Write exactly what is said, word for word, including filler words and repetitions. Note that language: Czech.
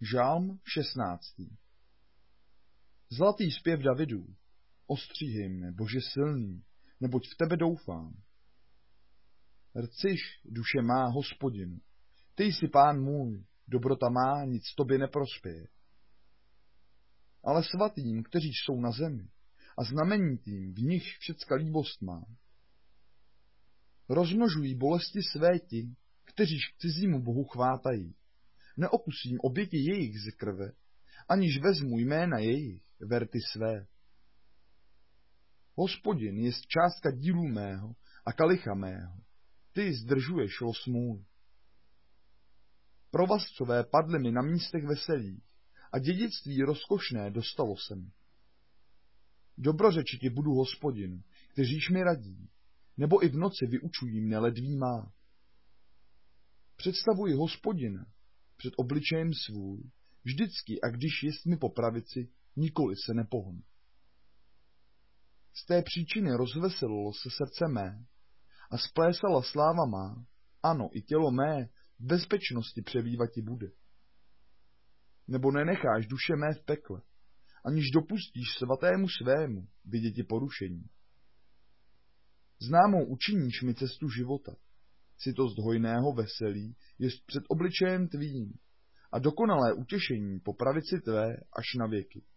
Žálm šestnáctý. Zlatý zpěv Davidů, ostříhej mne, Bože silný, neboť v tebe doufám. Rciš, duše má, Hospodinu, ty jsi Pán můj, dobrota má, nic tobě neprospěje. Ale svatým, kteří jsou na zemi, a znamenitým, v nich všecka líbost má. Rozmnožují bolesti své ti, kteříž k cizímu bohu chvátají. Neokusím oběti jejich ze krve, aniž vezmu jména jejich, verty své. Hospodin jest částka dílu mého a kalicha mého, ty zdržuješ los můj. Provazcové padly mi na místech veselých a dědictví rozkošné dostalo se mi. Dobrořeči ti budu, Hospodinu, kteříž mi radí, nebo i v noci vyučují mne ledví má. Představuji Hospodina před obličejem svůj, vždycky a když jest mi po pravici, nikoli se nepohnu. Z té příčiny rozveselilo se srdce mé a splésala sláva má, ano, i tělo mé v bezpečnosti přebývati bude. Nebo nenecháš duše mé v pekle, aniž dopustíš svatému svému viděti porušení. Známou učiníš mi cestu života, citost hojného veselí jest před obličejem tvým a dokonalé utěšení po pravici tvé až na věky.